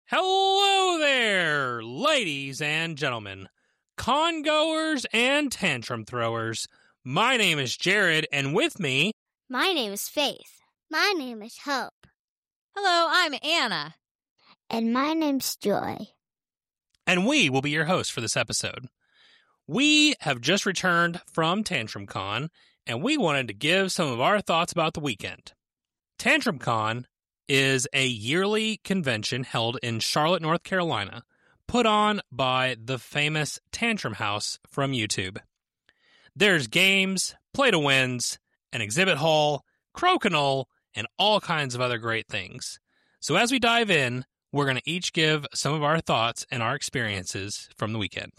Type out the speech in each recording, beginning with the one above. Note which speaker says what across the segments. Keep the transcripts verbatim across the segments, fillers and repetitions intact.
Speaker 1: Hello there, ladies and gentlemen, con-goers and tantrum throwers. My name is Jared, and with me...
Speaker 2: My name is Faith.
Speaker 3: My name is Hope.
Speaker 4: Hello, I'm Anna.
Speaker 3: And my name's Joy.
Speaker 1: And we will be your hosts for this episode. We have just returned from Tantrum Con, and we wanted to give some of our thoughts about the weekend. Tantrum Con is a yearly convention held in Charlotte, North Carolina, put on by the famous Tantrum House from YouTube. There's games, play-to-wins, an exhibit hall, crokinole, and all kinds of other great things. So as we dive in, we're going to each give some of our thoughts and our experiences from the weekend.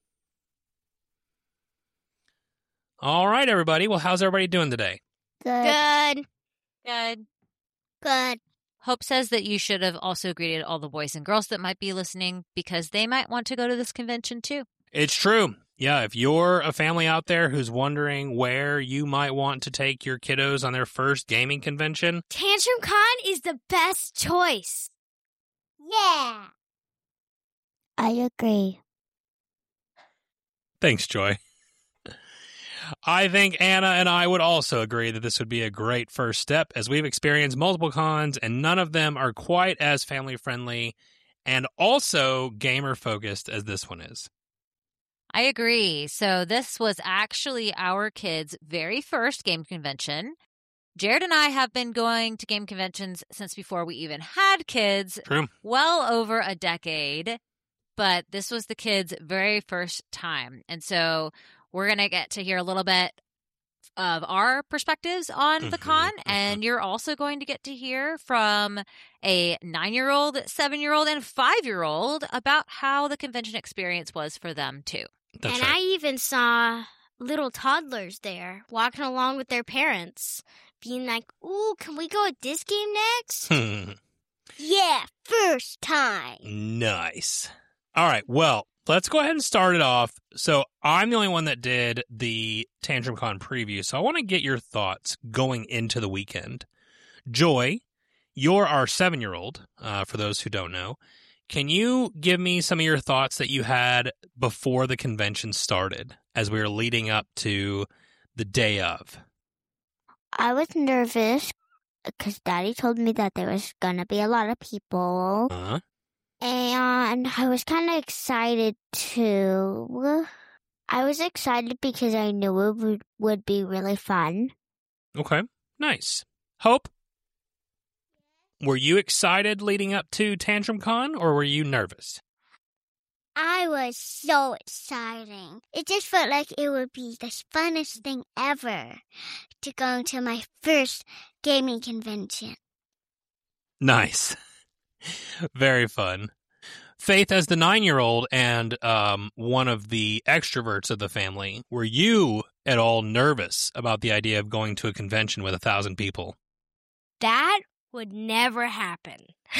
Speaker 1: All right, everybody. Well, how's everybody doing today?
Speaker 3: Good.
Speaker 2: Good.
Speaker 4: Good.
Speaker 3: Good.
Speaker 4: Hope says that you should have also greeted all the boys and girls that might be listening because they might want to go to this convention too.
Speaker 1: It's true. Yeah, if you're a family out there who's wondering where you might want to take your kiddos on their first gaming convention,
Speaker 2: Tantrum Con is the best choice.
Speaker 3: Yeah. I agree.
Speaker 1: Thanks, Joy. I think Anna and I would also agree that this would be a great first step, as we've experienced multiple cons, and none of them are quite as family-friendly and also gamer-focused as this one is.
Speaker 4: I agree. So this was actually our kids' very first game convention. Jared and I have been going to game conventions since before we even had kids.
Speaker 1: True.
Speaker 4: Well over a decade, but this was the kids' very first time. And so we're going to get to hear a little bit of our perspectives on the
Speaker 1: Mm-hmm,
Speaker 4: con,
Speaker 1: mm-hmm.
Speaker 4: and you're also going to get to hear from a nine-year-old, seven-year-old, and five-year-old about how the convention experience was for them, too.
Speaker 1: That's
Speaker 2: and
Speaker 1: right.
Speaker 2: I even saw little toddlers there walking along with their parents, being like, ooh, can we go at this game next?
Speaker 3: Yeah, first time.
Speaker 1: Nice. All right, well, let's go ahead and start it off. So I'm the only one that did the Tantrum Con preview, so I want to get your thoughts going into the weekend. Joy, you're our seven-year-old, uh, for those who don't know. Can you give me some of your thoughts that you had before the convention started, as we were leading up to the day of?
Speaker 3: I was nervous because Daddy told me that there was going to be a lot of people.
Speaker 1: Uh-huh.
Speaker 3: And I was kind of excited too. I was excited because I knew it would, would be really fun.
Speaker 1: Okay, nice. Hope? Were you excited leading up to Tantrum Con, or were you nervous?
Speaker 3: I was so exciting. It just felt like it would be the funnest thing ever to go to my first gaming convention.
Speaker 1: Nice. Very fun. Faith, as the nine-year-old and um, one of the extroverts of the family, were you at all nervous about the idea of going to a convention with a thousand people?
Speaker 2: That would never happen.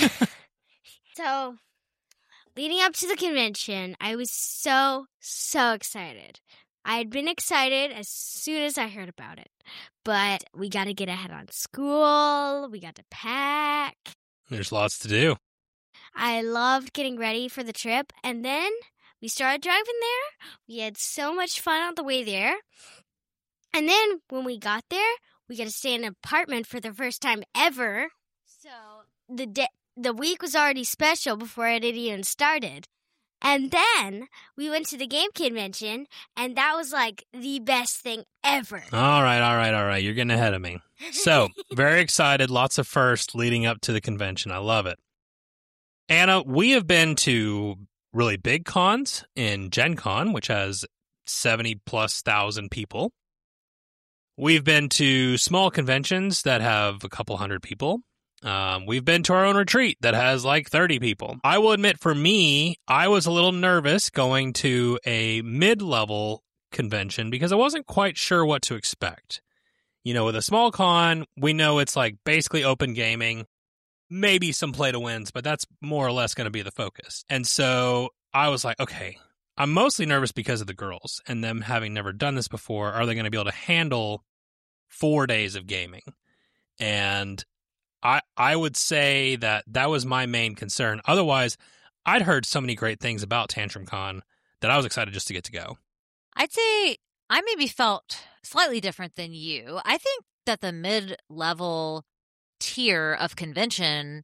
Speaker 2: So, leading up to the convention, I was so, so excited. I had been excited as soon as I heard about it. But we got to get ahead on school. We got to pack.
Speaker 1: There's lots to do.
Speaker 2: I loved getting ready for the trip. And then we started driving there. We had so much fun on the way there. And then when we got there, we got to stay in an apartment for the first time ever. So the de- the week was already special before it had even started. And then we went to the game convention, and that was like the best thing ever.
Speaker 1: All right, all right, all right. You're getting ahead of me. So, very excited. Lots of firsts leading up to the convention. I love it. Anna, we have been to really big cons in Gen Con, which has seventy plus thousand people. We've been to small conventions that have a couple hundred people. Um, we've been to our own retreat that has like thirty people. I will admit, for me, I was a little nervous going to a mid-level convention because I wasn't quite sure what to expect. You know, with a small con, we know it's like basically open gaming, maybe some play to wins, but that's more or less going to be the focus. And so I was like, okay, I'm mostly nervous because of the girls and them having never done this before. Are they going to be able to handle four days of gaming? And I, I would say that that was my main concern. Otherwise, I'd heard so many great things about Tantrum Con that I was excited just to get to go.
Speaker 4: I'd say I maybe felt slightly different than you. I think that the mid-level tier of convention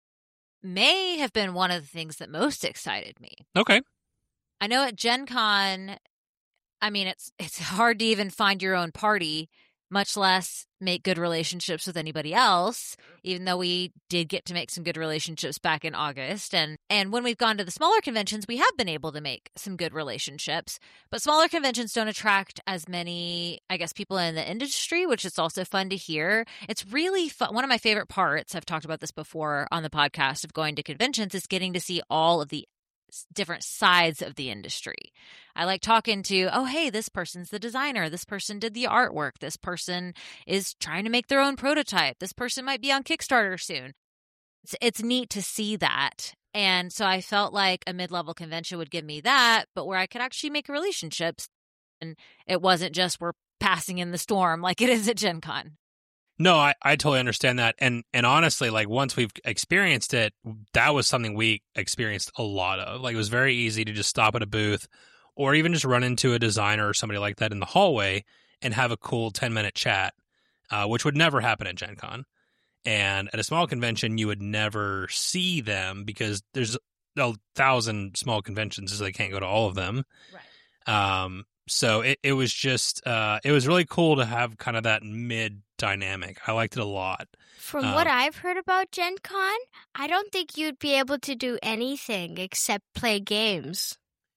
Speaker 4: may have been one of the things that most excited me.
Speaker 1: Okay.
Speaker 4: I know at Gen Con, I mean, it's it's hard to even find your own party, much less make good relationships with anybody else, even though we did get to make some good relationships back in August. And and when we've gone to the smaller conventions, we have been able to make some good relationships. But smaller conventions don't attract as many, I guess, people in the industry, which is also fun to hear. It's really fun. One of my favorite parts, I've talked about this before on the podcast, of going to conventions is getting to see all of the different sides of the industry. I like talking to, oh, hey, this person's the designer. This person did the artwork. This person is trying to make their own prototype. This person might be on Kickstarter soon. It's, it's neat to see that. And so I felt like a mid-level convention would give me that, but where I could actually make relationships. And it wasn't just we're passing in the storm like it is at Gen Con.
Speaker 1: No, I, I totally understand that. And and honestly, like once we've experienced it, that was something we experienced a lot of. Like it was very easy to just stop at a booth or even just run into a designer or somebody like that in the hallway and have a cool ten minute chat, uh, which would never happen at Gen Con. And at a small convention, you would never see them because there's a thousand small conventions, so they can't go to all of them. Right. Um, so it, it was just, uh, it was really cool to have kind of that mid dynamic. I liked it a lot.
Speaker 2: From
Speaker 1: um,
Speaker 2: what I've heard about Gen Con, I don't think you'd be able to do anything except play games.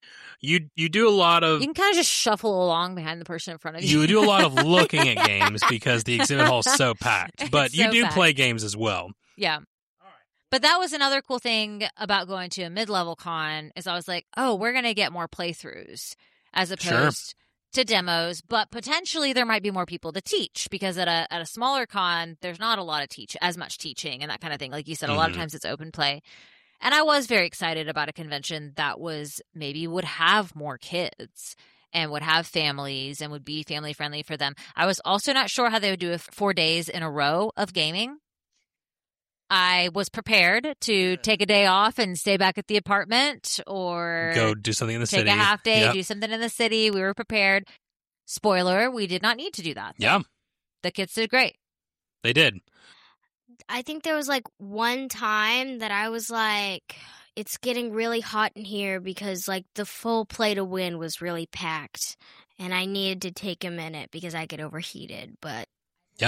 Speaker 1: You you do a lot of...
Speaker 4: You can kind of just shuffle along behind the person in front of you.
Speaker 1: You do a lot of looking at games because the exhibit hall is so packed. But
Speaker 4: It's
Speaker 1: you
Speaker 4: so
Speaker 1: do
Speaker 4: packed.
Speaker 1: play games as well.
Speaker 4: Yeah. But that was another cool thing about going to a mid-level con is I was like, oh, we're going to get more playthroughs as opposed
Speaker 1: Sure.
Speaker 4: to demos. But potentially there might be more people to teach because at a at a smaller con, there's not a lot of teach, as much teaching and that kind of thing. Like you said, a lot of
Speaker 1: Mhm.
Speaker 4: times it's open play. And I was very excited about a convention that was maybe would have more kids and would have families and would be family friendly for them. I was also not sure how they would do it four days in a row of gaming. I was prepared to take a day off and stay back at the apartment or
Speaker 1: Go do something in the
Speaker 4: take
Speaker 1: city.
Speaker 4: a half day,
Speaker 1: Yep.
Speaker 4: do something in the city. We were prepared. Spoiler, we did not need to do that.
Speaker 1: Yeah,
Speaker 4: The kids did great.
Speaker 1: they did.
Speaker 2: I think there was like one time that I was like, it's getting really hot in here because like the full play to win was really packed and I needed to take a minute because I get overheated. But
Speaker 1: Yeah.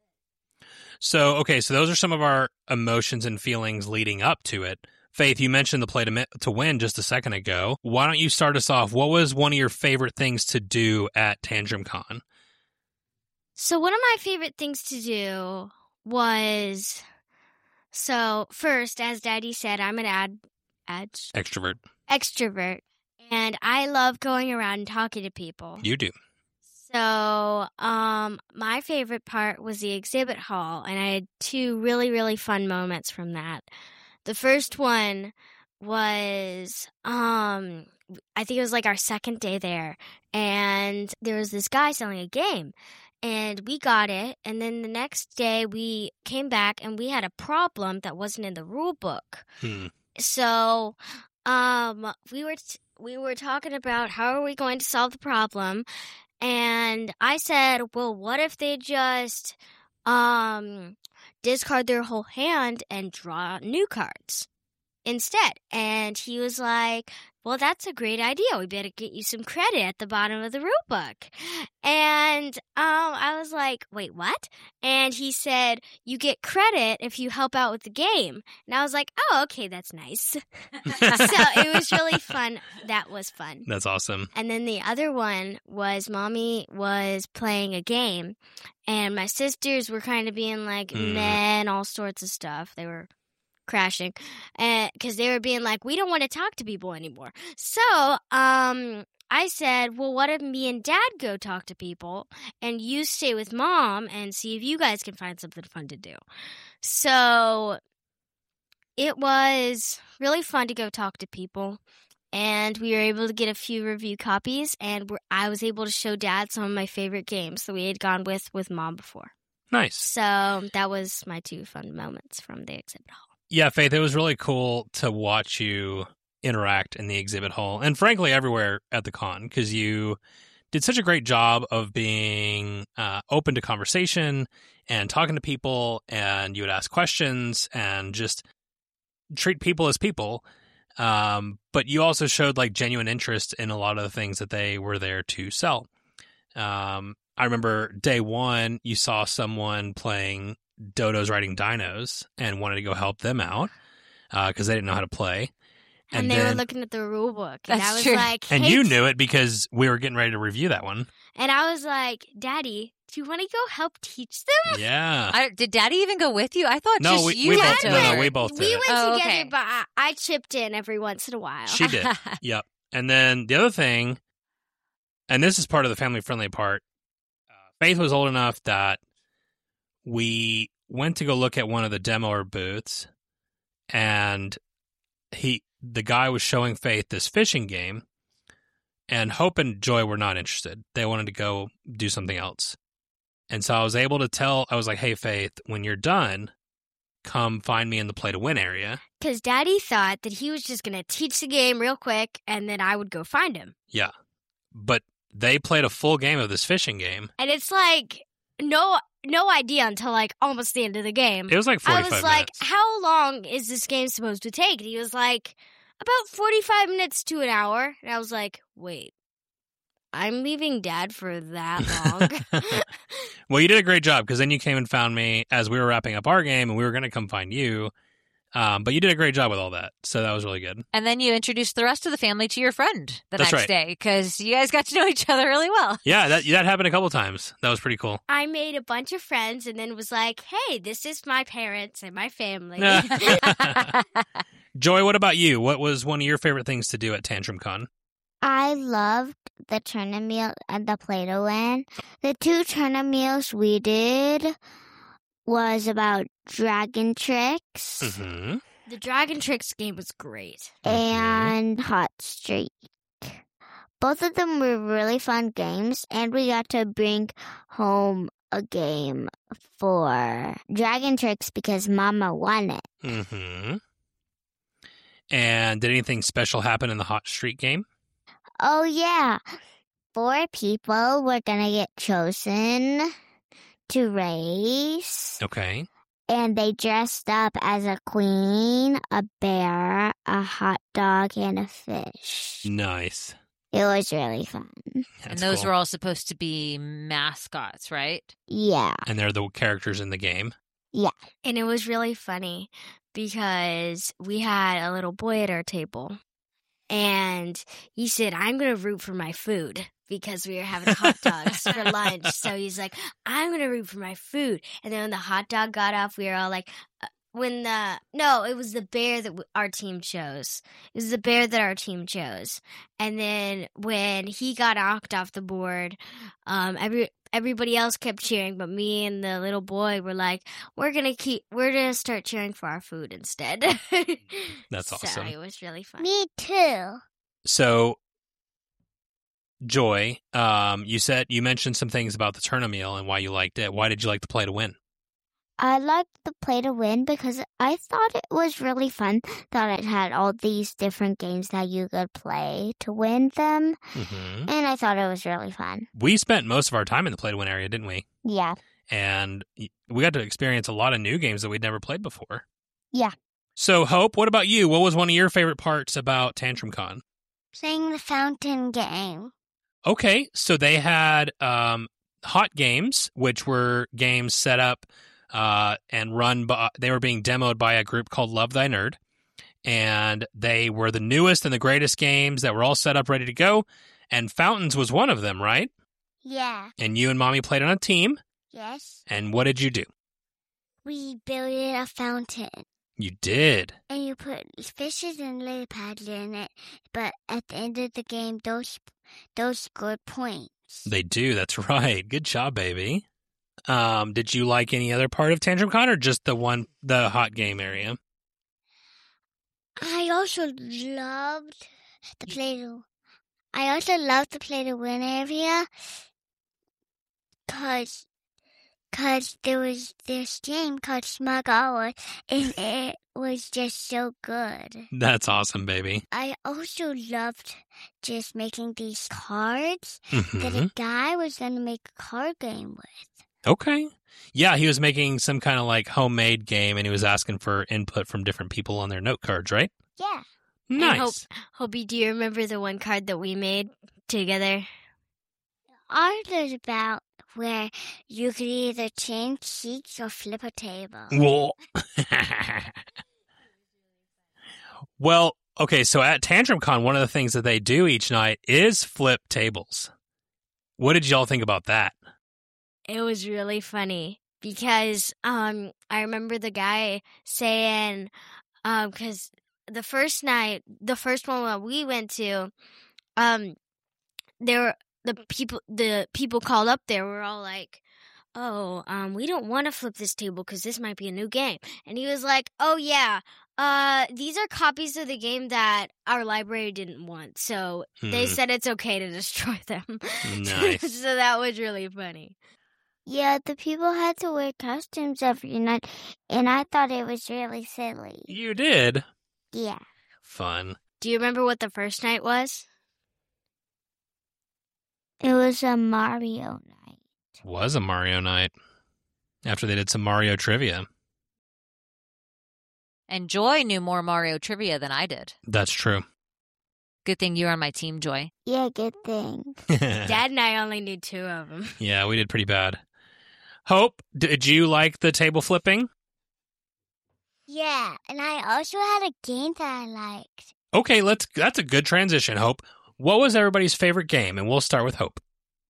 Speaker 1: So, okay, so those are some of our emotions and feelings leading up to it. Faith, you mentioned the play to, mi- to win just a second ago. Why don't you start us off? What was one of your favorite things to do at Tantrum Con?
Speaker 2: so one of my favorite things to do was, so first, as Daddy said, I'm an ad, ad
Speaker 1: Extrovert.
Speaker 2: extrovert and I love going around and talking to people.
Speaker 1: You do.
Speaker 2: So, um, my favorite part was the exhibit hall, and I had two really, really fun moments from that. The first one was, um, I think it was like our second day there, and there was this guy selling a game, and we got it, and then the next day we came back and we had a problem that wasn't in the rule book.
Speaker 1: Hmm.
Speaker 2: So, um, we were t- we were talking about how are we going to solve the problem. And I said, well, what if they just um, discard their whole hand and draw new cards instead? And he was like, well, that's a great idea. We better get you some credit at the bottom of the rule book. And um, I was like, wait, what? And he said, you get credit if you help out with the game. And I was like, oh, okay, that's nice. So it was really fun. That was fun.
Speaker 1: That's awesome.
Speaker 2: And then the other one was Mommy was playing a game, and my sisters were kind of being like,
Speaker 1: Mm.
Speaker 2: meh, and all sorts of stuff. They were crashing because they were being like, we don't want to talk to people anymore. So um, I said, well, what if me and Dad go talk to people, and you stay with Mom and see if you guys can find something fun to do. So it was really fun to go talk to people. And we were able to get a few review copies, and we're, I was able to show Dad some of my favorite games that we had gone with with Mom before.
Speaker 1: Nice.
Speaker 2: So that was my two fun moments from the exhibit hall.
Speaker 1: Yeah, Faith, it was really cool to watch you interact in the exhibit hall and frankly everywhere at the con because you did such a great job of being uh, open to conversation and talking to people, and you would ask questions and just treat people as people. Um, but you also showed like genuine interest in a lot of the things that they were there to sell. Um, I remember day one, you saw someone playing Dodo's Riding Dinos and wanted to go help them out because uh, they didn't know how to play.
Speaker 2: And,
Speaker 1: And
Speaker 2: they
Speaker 1: then-
Speaker 2: were looking at the rule book. And
Speaker 4: That's
Speaker 2: I was
Speaker 4: true.
Speaker 2: like,
Speaker 1: And
Speaker 2: hey,
Speaker 1: you knew it because we were getting ready to review that one.
Speaker 2: And I was like, Daddy, do you want to go help teach them?
Speaker 1: Yeah.
Speaker 4: I, did Daddy even go with you? I thought
Speaker 1: No,
Speaker 4: just
Speaker 1: we-
Speaker 4: you
Speaker 1: we
Speaker 4: went
Speaker 1: both-
Speaker 4: to
Speaker 1: no, no,
Speaker 4: her.
Speaker 1: we both did
Speaker 2: We
Speaker 1: it.
Speaker 2: went
Speaker 4: Oh,
Speaker 2: together,
Speaker 4: okay.
Speaker 2: but I, I chipped in every once in a while.
Speaker 1: She did. Yep. And then the other thing, and this is part of the family-friendly part, uh, Faith was old enough that we went to go look at one of the demoer booths, and he, the guy was showing Faith this fishing game, and Hope and Joy were not interested. They wanted to go do something else. And so I was able to tell, I was like, hey, Faith, when you're done, come find me in the play to win area.
Speaker 2: Because Daddy thought that he was just going to teach the game real quick, and then I would go find him.
Speaker 1: Yeah. But they played a full game of this fishing game.
Speaker 2: And it's like, no no idea until like almost the end of the game.
Speaker 1: It was like
Speaker 2: I
Speaker 1: forty-five
Speaker 2: was like,
Speaker 1: minutes.
Speaker 2: how long is this game supposed to take? And he was like, about forty-five minutes to an hour. And I was like, wait, I'm leaving Dad for that long?
Speaker 1: Well, you did a great job because then you came and found me as we were wrapping up our game and we were going to come find you. Um, but you did a great job with all that. So that was really good.
Speaker 4: And then you introduced the rest of the family to your friend the
Speaker 1: That's
Speaker 4: next
Speaker 1: right.
Speaker 4: day because you guys got to know each other really well.
Speaker 1: Yeah, that that happened a couple times. That was pretty cool.
Speaker 2: I made a bunch of friends and then was like, hey, this is my parents and my family.
Speaker 1: Joy, what about you? What was one of your favorite things to do at Tantrum Con?
Speaker 3: I loved the tuna meal and the Play-Doh-Win. The two tuna meals we did was about dragon tricks
Speaker 1: Mm-hmm.
Speaker 2: The Dragon Tricks game was great.
Speaker 3: and Hot Streak. Both of them were really fun games, and we got to bring home a game for Dragon Tricks because Mama won it.
Speaker 1: Mm-hmm. And did anything special happen in the Hot Streak game?
Speaker 3: Oh, yeah. Four people were going to get chosen to race.
Speaker 1: Okay.
Speaker 3: And they dressed up as a queen, a bear, a hot dog, and a fish.
Speaker 1: Nice.
Speaker 3: It was really fun.
Speaker 4: and
Speaker 1: That's
Speaker 4: those
Speaker 1: cool.
Speaker 4: were all supposed to be mascots, right?
Speaker 3: Yeah.
Speaker 1: And they're the characters in the game.
Speaker 2: And it was really funny because we had a little boy at our table. And he said, I'm going to root for my food because we were having hot dogs for lunch. So he's like, I'm going to root for my food. And then when the hot dog got off, we were all like, uh, when the, no, it was the bear that w- our team chose. It was the bear that our team chose. And then when he got knocked off the board, um, every, everybody else kept cheering, but me and the little boy were like, we're going to keep, we're going to start cheering for our food instead.
Speaker 1: That's
Speaker 2: So
Speaker 1: awesome.
Speaker 2: it was really fun.
Speaker 3: Me too.
Speaker 1: So, Joy, um, you said you mentioned some things about the Turna meal and why you liked it. Why did you like the play to win?
Speaker 3: I liked the play to win because I thought it was really fun that it had all these different games that you could play to win them.
Speaker 1: Mm-hmm.
Speaker 3: And I thought it was really fun.
Speaker 1: We spent most of our time in the play to win area, didn't we?
Speaker 3: Yeah.
Speaker 1: And we got to experience a lot of new games that we'd never played before.
Speaker 3: Yeah.
Speaker 1: So, Hope, what about you? What was one of your favorite parts about Tantrum Con?
Speaker 3: Playing the fountain game.
Speaker 1: Okay, so they had um, hot games, which were games set up uh, and run by, they were being demoed by a group called Love Thy Nerd. And they were the newest and the greatest games that were all set up, ready to go. And Fountains was one of them, right?
Speaker 3: Yeah.
Speaker 1: And you and Mommy played on a team.
Speaker 3: Yes.
Speaker 1: And what did you do?
Speaker 3: We built a fountain.
Speaker 1: You did.
Speaker 3: And you put fishes and lily pads in it. But at the end of the game, those those scored points.
Speaker 1: They do. That's right. Good job, baby. Um, did you like any other part of Tantrum Con or just the one, the hot game area?
Speaker 3: I also loved the play to. I also loved the play to win area, cause, because there was this game called Smug Hour, and it was just so good.
Speaker 1: That's awesome, baby.
Speaker 3: I also loved just making these cards
Speaker 1: Mhm.
Speaker 3: that a guy was going to make a card game with.
Speaker 1: Okay. Yeah, he was making some kind of like homemade game, and he was asking for input from different people on their note cards, right?
Speaker 3: Yeah.
Speaker 2: And
Speaker 1: Nice.
Speaker 2: Hope, Hopey, do you remember the one card that we made together?
Speaker 3: Art is about where you could either change seats or flip a table.
Speaker 1: Well, well, okay, so at Tantrum Con, one of the things that they do each night is flip tables. What did y'all think about that?
Speaker 2: It was really funny because um, I remember the guy saying, um, because the first night, the first one that we went to, um, there were the people, the people called up there were all like, "Oh, um, we don't want to flip this table because this might be a new game." And he was like, "Oh yeah, uh, these are copies of the game that our library didn't want, so they
Speaker 1: Hmm.
Speaker 2: said it's okay to destroy them."
Speaker 1: Nice.
Speaker 2: So that was really funny.
Speaker 3: Yeah, the people had to wear costumes every night, and I thought it was really silly.
Speaker 1: You did?
Speaker 3: Yeah.
Speaker 1: Fun.
Speaker 2: Do you remember what the first night was?
Speaker 3: It was a Mario night.
Speaker 1: Was a Mario night after they did some Mario trivia.
Speaker 4: And Joy knew more Mario trivia than I did.
Speaker 1: That's true.
Speaker 4: Good thing you were on my team, Joy.
Speaker 3: Yeah, good thing.
Speaker 2: Dad and I only knew two of them.
Speaker 1: Yeah, we did pretty bad. Hope, did you like the table flipping?
Speaker 3: Yeah, and I also had a game that I liked.
Speaker 1: Okay, let's. That's a good transition, Hope. What was everybody's favorite game? And we'll start with Hope.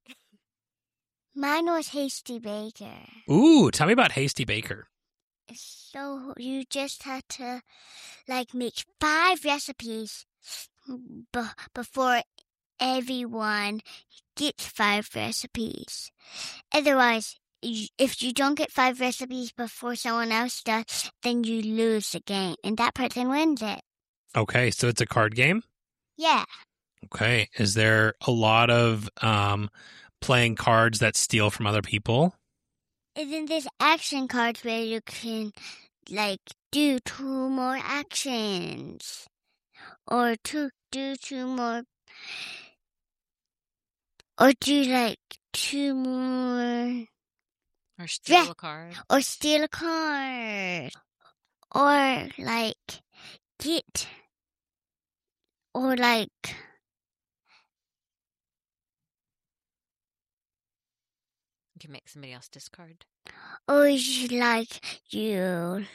Speaker 3: Mine was Hasty Baker.
Speaker 1: Ooh, tell me about Hasty Baker.
Speaker 3: So you just had to, like, make five recipes b- before everyone gets five recipes. Otherwise, y- if you don't get five recipes before someone else does, then you lose the game, and that person wins it.
Speaker 1: Okay, so it's a card game?
Speaker 3: Yeah.
Speaker 1: Okay. Is there a lot of um, playing cards that steal from other people?
Speaker 3: And then there's action cards where you can, like, do two more actions. Or two, do two more. Or do, like, two more.
Speaker 4: Or steal
Speaker 3: Yeah.
Speaker 4: a card.
Speaker 3: Or steal a card. Or, like, get. Or, like.
Speaker 4: You can make somebody else discard.
Speaker 3: Or you, like, you.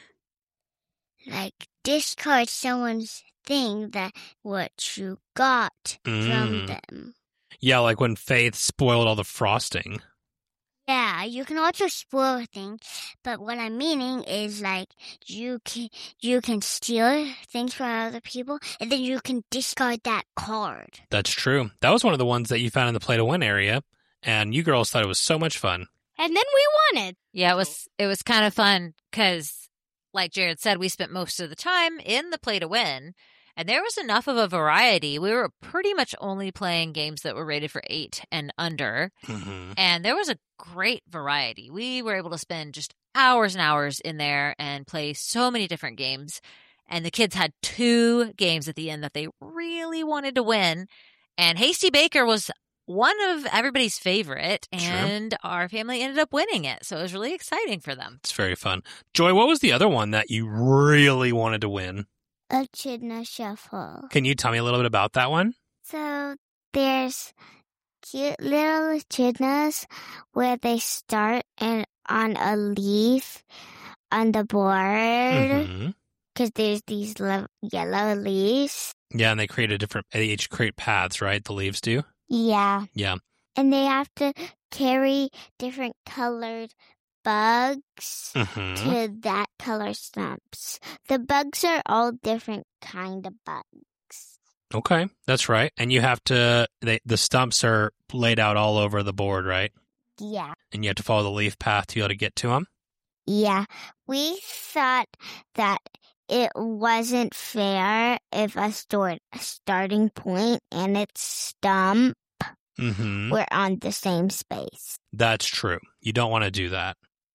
Speaker 3: Like, discard someone's thing that what you got
Speaker 1: Mm.
Speaker 3: from them.
Speaker 1: Yeah, like when Faith spoiled all the frosting.
Speaker 3: Yeah, you can also spoil things, but what I'm meaning is like you can you can steal things from other people, and then you can discard that card.
Speaker 1: That's true. That was one of the ones that you found in the Play to Win area, and you girls thought it was so much fun.
Speaker 2: And then we won it.
Speaker 4: Yeah, it was it was kind of fun because, like Jared said, we spent most of the time in the Play to Win, and there was enough of a variety. We were pretty much only playing games that were rated for eight and under,
Speaker 1: Mm-hmm.
Speaker 4: and there was a great variety. We were able to spend just hours and hours in there and play so many different games. And the kids had two games at the end that they really wanted to win, and Hasty Baker was one of everybody's favorite,
Speaker 1: Sure.
Speaker 4: and our family ended up winning it. So it was really exciting for them.
Speaker 1: It's very fun. Joy, what was the other one that you really wanted to win?
Speaker 3: Echidna Shuffle.
Speaker 1: Can you tell me a little bit about that one?
Speaker 3: So there's cute little echidnas where they start and on a leaf on the board
Speaker 1: Mhm.
Speaker 3: because there's these le- yellow leaves.
Speaker 1: Yeah, and they create a different, they each create paths, right? The leaves do?
Speaker 3: Yeah.
Speaker 1: Yeah.
Speaker 3: And they have to carry different colored bugs
Speaker 1: Mm-hmm.
Speaker 3: to that color stumps. The bugs are all different kind of bugs.
Speaker 1: Okay, that's right. And you have to, they, the stumps are laid out all over the board, right?
Speaker 3: Yeah.
Speaker 1: And you have to follow the leaf path to be able to get to them.
Speaker 3: Yeah. We thought that it wasn't fair if a start, a starting point and its stump
Speaker 1: Mm-hmm.
Speaker 3: were on the same space.
Speaker 1: That's true. You don't want to do that.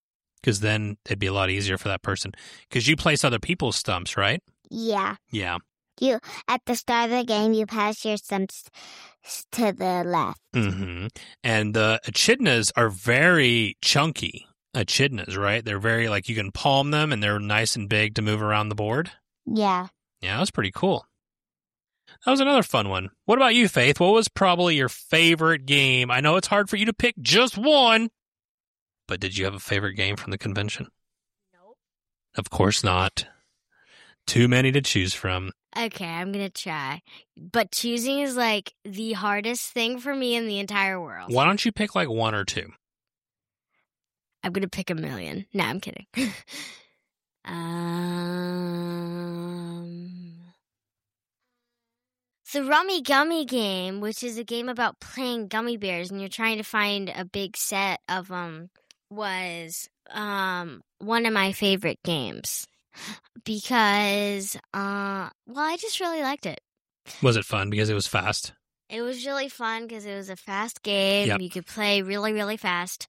Speaker 1: because then it'd be a lot easier for that person. Because you place other people's stumps, right?
Speaker 3: Yeah.
Speaker 1: Yeah.
Speaker 3: You at the start of the game, you pass your stumps to the left.
Speaker 1: Mm-hmm. And the echidnas are very chunky echidnas, right? They're very, like, you can palm them, and they're nice and big to move around the board.
Speaker 3: Yeah.
Speaker 1: Yeah, that was pretty cool. That was another fun one. What about you, Faith? What was probably your favorite game? I know it's hard for you to pick just one, but did you have a favorite game from the convention?
Speaker 2: Nope.
Speaker 1: Of course not. Too many to choose from.
Speaker 2: Okay, I'm going to try. But choosing is like the hardest thing for me in the entire world.
Speaker 1: Why don't you pick like one or two?
Speaker 2: I'm going to pick a million. No, I'm kidding. um, the Rummy Gummy game, which is a game about playing gummy bears and you're trying to find a big set of them, was um, one of my favorite games. Because, uh, well, I just really liked it.
Speaker 1: Was it fun because it was fast?
Speaker 2: It was really fun because it was a fast game.
Speaker 1: Yep.
Speaker 2: You could play really, really fast.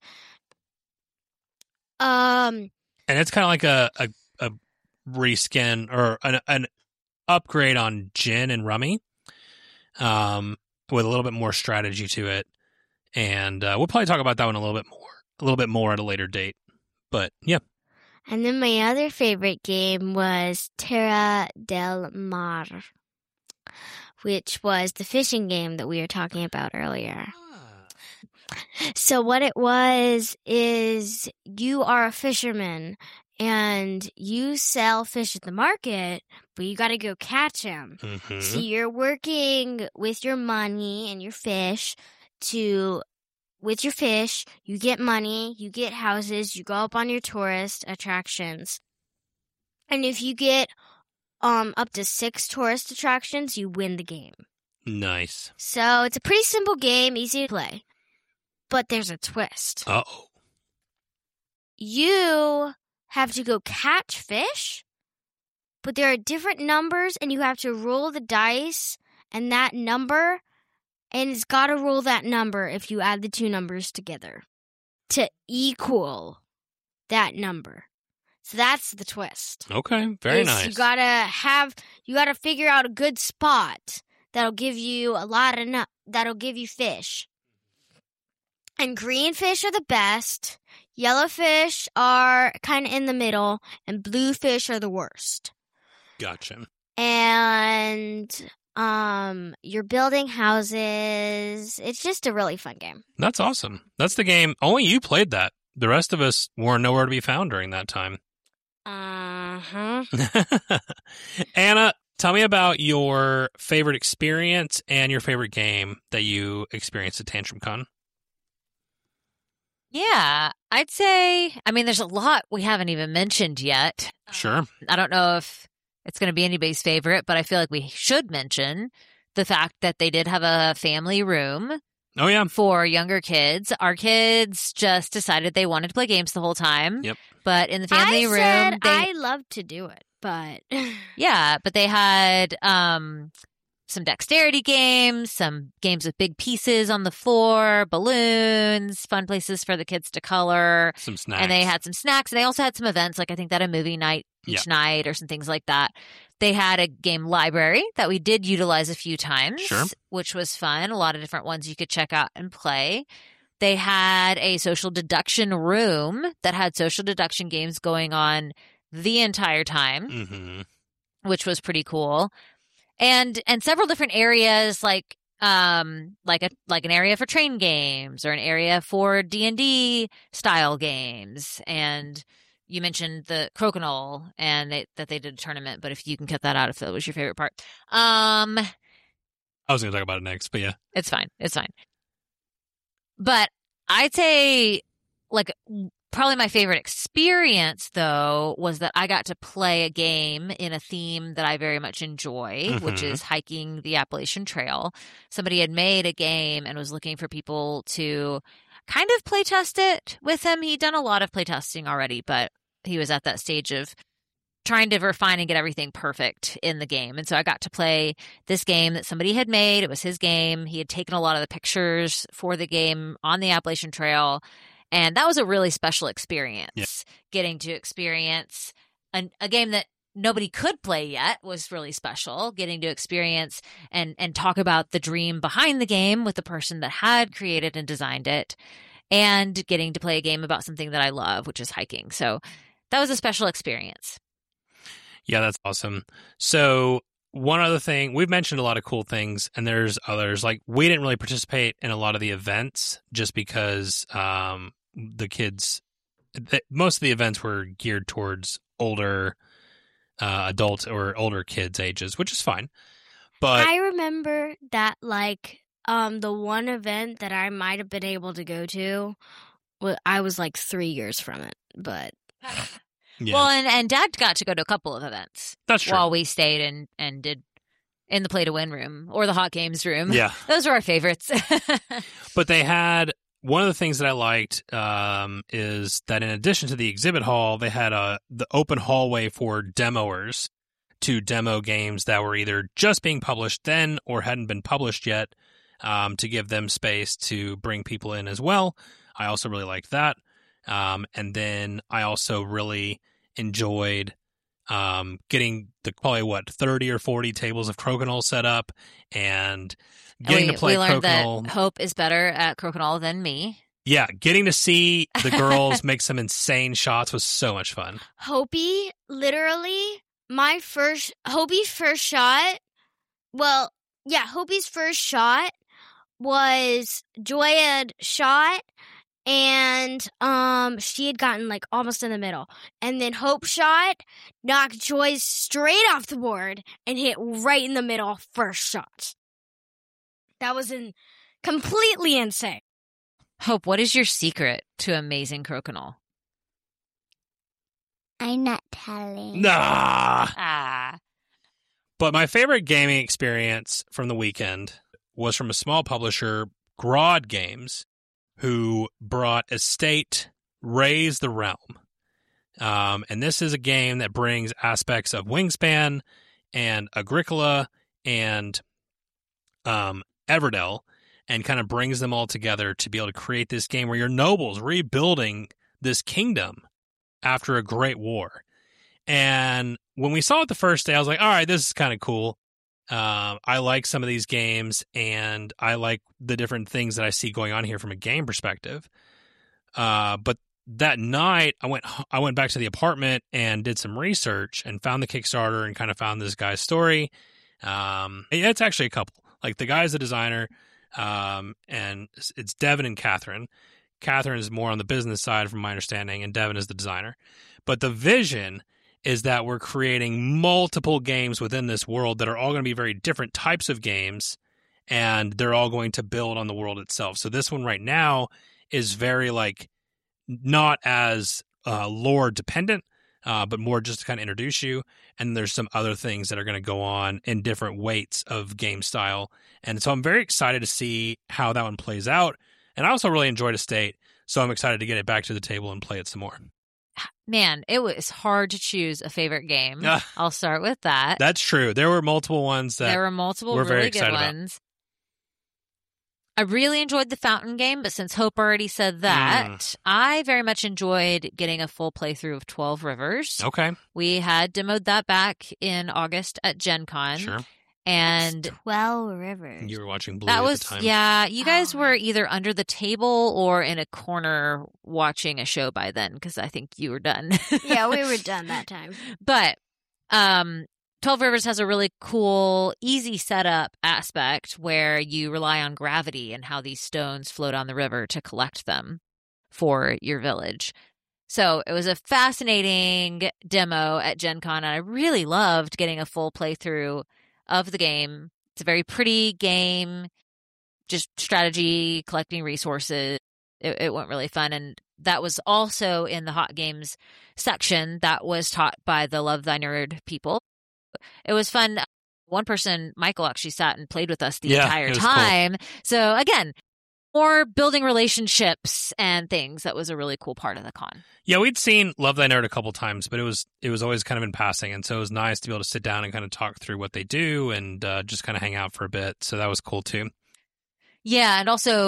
Speaker 2: Um,
Speaker 1: And it's kind of like a, a, a reskin or an, an upgrade on Gin and Rummy, um, with a little bit more strategy to it. And uh, we'll probably talk about that one a little bit more, a little bit more at a later date. But yeah.
Speaker 2: And then my other favorite game was Terra del Mar, which was the fishing game that we were talking about earlier. So what it was is you are a fisherman and you sell fish at the market, but you got to go catch them.
Speaker 1: Mm-hmm.
Speaker 2: So you're working with your money and your fish to... With your fish, you get money, you get houses, you go up on your tourist attractions. And if you get um up to six tourist attractions, you win the game.
Speaker 1: Nice.
Speaker 2: So it's a pretty simple game, easy to play. But there's a twist.
Speaker 1: Uh-oh.
Speaker 2: You have to go catch fish, but there are different numbers, and you have to roll the dice, and that number... And it's got to roll that number if you add the two numbers together to equal that number. So that's the twist.
Speaker 1: Okay, very
Speaker 2: is
Speaker 1: nice.
Speaker 2: You got to have you got to figure out a good spot that'll give you a lot of nu- that'll give you fish. And green fish are the best. Yellow fish are kind of in the middle, and blue fish are the worst.
Speaker 1: Gotcha.
Speaker 2: And Um, you're building houses. It's just a really fun game.
Speaker 1: That's awesome. That's the game. Only you played that. The rest of us were nowhere to be found during that time.
Speaker 2: Uh-huh.
Speaker 1: Anna, tell me about your favorite experience and your favorite game that you experienced at Tantrum Con.
Speaker 4: Yeah, I'd say, I mean, there's a lot we haven't even mentioned yet.
Speaker 1: Sure.
Speaker 4: I don't know if it's going to be anybody's favorite, but I feel like we should mention the fact that they did have a family room
Speaker 1: Oh, yeah.
Speaker 4: for younger kids. Our kids just decided they wanted to play games the whole time.
Speaker 1: Yep.
Speaker 4: But in the family
Speaker 2: I
Speaker 4: room,
Speaker 2: said
Speaker 4: they,
Speaker 2: I love to do it, but
Speaker 4: yeah, but they had um, some dexterity games, some games with big pieces on the floor, balloons, fun places for the kids to color.
Speaker 1: Some snacks.
Speaker 4: And they had some snacks. And they also had some events, like I think they had a movie night each
Speaker 1: Yeah.
Speaker 4: night or some things like that. They had a game library that we did utilize a few times,
Speaker 1: Sure.
Speaker 4: which was fun. A lot of different ones you could check out and play. They had a social deduction room that had social deduction games going on the entire time,
Speaker 1: Mm-hmm.
Speaker 4: which was pretty cool. And and several different areas like um like a like an area for train games or an area for D and D style games. And you mentioned the Crokinole and they, that they did a tournament, but if you can cut that out if that was your favorite part. Um
Speaker 1: I was going to talk about it next, but yeah.
Speaker 4: It's fine. It's fine. But I'd say, like, probably my favorite experience, though, was that I got to play a game in a theme that I very much enjoy, which
Speaker 1: Mhm.
Speaker 4: is hiking the Appalachian Trail. Somebody had made a game and was looking for people to kind of play test it with him. He'd done a lot of play testing already, but he was at that stage of trying to refine and get everything perfect in the game. And so I got to play this game that somebody had made. It was his game. He had taken a lot of the pictures for the game on the Appalachian Trail. And that was a really special experience. Yeah. Getting to experience an, a game that nobody could play yet was really special. Getting to experience and, and talk about the dream behind the game with the person that had created and designed it, and getting to play a game about something that I love, which is hiking. So that was a special experience.
Speaker 1: Yeah, that's awesome. So one other thing, we've mentioned a lot of cool things, and there's others. Like, we didn't really participate in a lot of the events just because um, the kids, th- most of the events were geared towards older uh, adult or older kids' ages, which is fine. But
Speaker 2: I remember that, like, um, the one event that I might have been able to go to, well, I was like three years from it, but...
Speaker 1: Yeah.
Speaker 4: Well, and, and Dad got to go to a couple of events.
Speaker 1: That's true.
Speaker 4: While we stayed and, and did in the Play to Win room or the Hot Games room.
Speaker 1: Yeah.
Speaker 4: Those were our favorites.
Speaker 1: But they had, one of the things that I liked um, is that in addition to the exhibit hall, they had a, the open hallway for demoers to demo games that were either just being published then or hadn't been published yet, um, to give them space to bring people in as well. I also really liked that. Um, and then I also really enjoyed um, getting the probably, what, thirty or forty tables of Crokinole set up and getting
Speaker 4: we,
Speaker 1: to play
Speaker 4: we learned
Speaker 1: Crokinole.
Speaker 4: That Hope is better at Crokinole than me.
Speaker 1: Yeah, getting to see the girls make some insane shots was so much fun.
Speaker 2: Hopi, literally, my first, Hopi's first shot, well, yeah, Hopi's first shot was Joy had shot, and um, she had gotten, like, almost in the middle. And then Hope shot, knocked Joy straight off the board, and hit right in the middle first shot. That was in, completely insane.
Speaker 4: Hope, what is your secret to amazing Crokinole?
Speaker 3: I'm not telling.
Speaker 1: Nah!
Speaker 4: Ah.
Speaker 1: But my favorite gaming experience from the weekend was from a small publisher, Grodd Games, who brought Estate Raise the Realm. Um, and this is a game that brings aspects of Wingspan and Agricola and um, Everdell and kind of brings them all together to be able to create this game where you're nobles rebuilding this kingdom after a great war. And when we saw it the first day, I was like, all right, this is kind of cool. Uh, I like some of these games, and I like the different things that I see going on here from a game perspective. Uh, but that night, I went I went back to the apartment and did some research and found the Kickstarter and kind of found this guy's story. Um, it's actually a couple. Like, the guy's the designer, um, and it's Devin and Catherine. Catherine is more on the business side, from my understanding, and Devin is the designer. But the vision is that we're creating multiple games within this world that are all going to be very different types of games, and they're all going to build on the world itself. So this one right now is very, like, not as uh, lore dependent, uh, but more just to kind of introduce you. And there's some other things that are going to go on in different weights of game style. And so I'm very excited to see how that one plays out. And I also really enjoyed Estate, so I'm excited to get it back to the table and play it some more.
Speaker 4: Man, it was hard to choose a favorite game.
Speaker 1: Uh,
Speaker 4: I'll start with that.
Speaker 1: That's true. There were multiple ones that
Speaker 4: there were multiple
Speaker 1: we're
Speaker 4: really
Speaker 1: very
Speaker 4: good
Speaker 1: excited
Speaker 4: ones. About. I really enjoyed the fountain game, but since Hope already said that, mm. I very much enjoyed getting a full playthrough of twelve Rivers.
Speaker 1: Okay.
Speaker 4: We had demoed that back in August at Gen Con.
Speaker 1: Sure.
Speaker 4: And
Speaker 2: twelve Rivers.
Speaker 1: You were watching Blue
Speaker 4: that
Speaker 1: at
Speaker 4: was,
Speaker 1: the time.
Speaker 4: Yeah, you guys
Speaker 2: oh.
Speaker 4: were either under the table or in a corner watching a show by then, because I think you were done.
Speaker 2: Yeah, we were done that time.
Speaker 4: But um, twelve Rivers has a really cool, easy setup aspect where you rely on gravity and how these stones flow down the river to collect them for your village. So it was a fascinating demo at Gen Con, and I really loved getting a full playthrough of the game. It's a very pretty game, just strategy, collecting resources. It, it went really fun. And that was also in the Hot Games section that was taught by the Love Thy Nerd people. It was fun. One person, Michael, actually sat and played with us the
Speaker 1: yeah,
Speaker 4: entire
Speaker 1: it was
Speaker 4: time.
Speaker 1: Cool.
Speaker 4: So again, more building relationships and things. That was a really cool part of the con.
Speaker 1: Yeah, we'd seen Love Thy Nerd a couple times, but it was it was always kind of in passing, and so it was nice to be able to sit down and kind of talk through what they do and uh, just kind of hang out for a bit. So that was cool too.
Speaker 4: Yeah, and also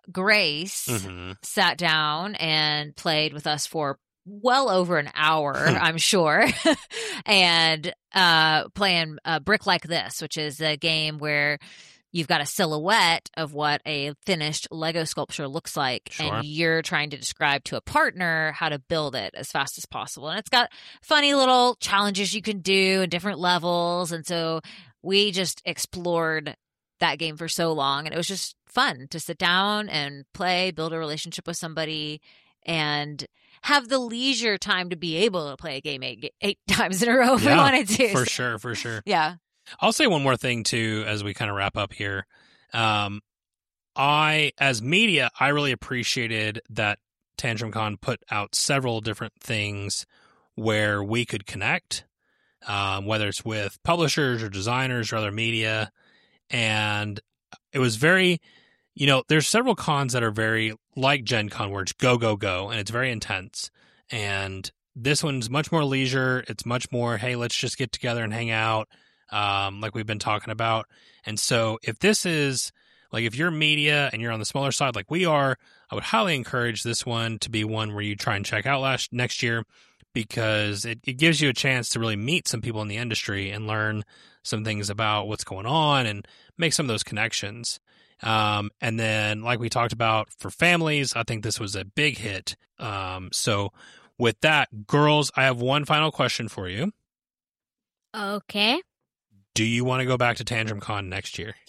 Speaker 4: Grace
Speaker 1: Mm-hmm.
Speaker 4: sat down and played with us for well over an hour, I'm sure, and uh, playing uh, Brick Like This, which is a game where you've got a silhouette of what a finished Lego sculpture looks like,
Speaker 1: Sure.
Speaker 4: and you're trying to describe to a partner how to build it as fast as possible. And it's got funny little challenges you can do and different levels, and so we just explored that game for so long, and it was just fun to sit down and play, build a relationship with somebody, and have the leisure time to be able to play a game eight, eight times in a row if
Speaker 1: Yeah,
Speaker 4: we wanted to.
Speaker 1: For
Speaker 4: So,
Speaker 1: sure, for sure.
Speaker 4: yeah.
Speaker 1: I'll say one more thing, too, as we kind of wrap up here. Um, I, as media, I really appreciated that TantrumCon put out several different things where we could connect, um, whether it's with publishers or designers or other media. And it was very, you know, there's several cons that are very like Gen Con, where it's go, go, go, and it's very intense. And this one's much more leisure. It's much more, hey, let's just get together and hang out, um, like we've been talking about. And so if this is, like, if you're media and you're on the smaller side like we are, I would highly encourage this one to be one where you try and check out last next year, because it, it gives you a chance to really meet some people in the industry and learn some things about what's going on and make some of those connections. Um, and then, like we talked about, for families, I think this was a big hit. Um, so with that, girls, I have one final question for you.
Speaker 2: Okay.
Speaker 1: Do you want to go back to TantrumCon next year?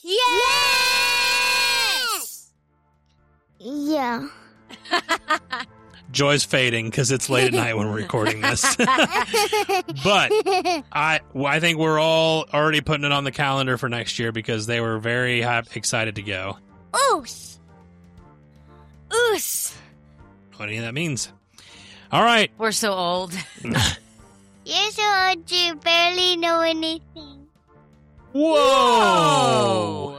Speaker 2: Yes!
Speaker 3: Yeah.
Speaker 1: Joy's fading because it's late at night when we're recording this. But I, I think we're all already putting it on the calendar for next year because they were very hap- excited to go.
Speaker 2: Oos! Oos!
Speaker 1: What any of that means. All right.
Speaker 4: We're so old.
Speaker 3: You're so old, you barely know anything.
Speaker 1: Whoa!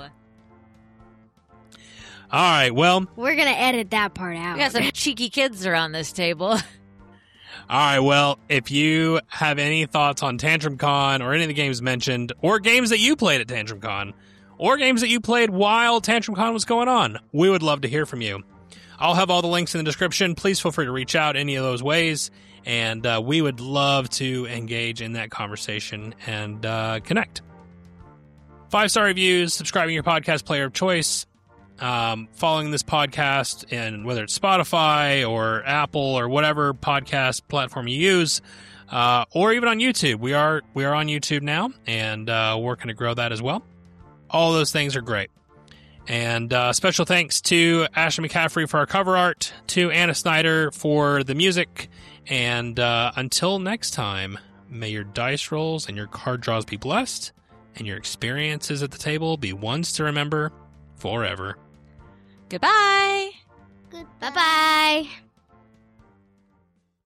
Speaker 1: All right, well,
Speaker 2: We're going to edit that part out.
Speaker 4: We got some cheeky kids around this table.
Speaker 1: all right, well, if you have any thoughts on TantrumCon or any of the games mentioned, or games that you played at TantrumCon, or games that you played while TantrumCon was going on, we would love to hear from you. I'll have all the links in the description. Please feel free to reach out any of those ways, and uh, we would love to engage in that conversation and uh, connect. Five-star reviews, subscribing your podcast player of choice, um, following this podcast, and whether it's Spotify or Apple or whatever podcast platform you use, uh, or even on YouTube. We are we are on YouTube now, and uh, working to grow that as well. All those things are great. And uh, special thanks to Ashley McCaffrey for our cover art, to Anna Snyder for the music, and uh, until next time, may your dice rolls and your card draws be blessed, and your experiences at the table be ones to remember forever.
Speaker 4: Goodbye.
Speaker 2: Bye-bye.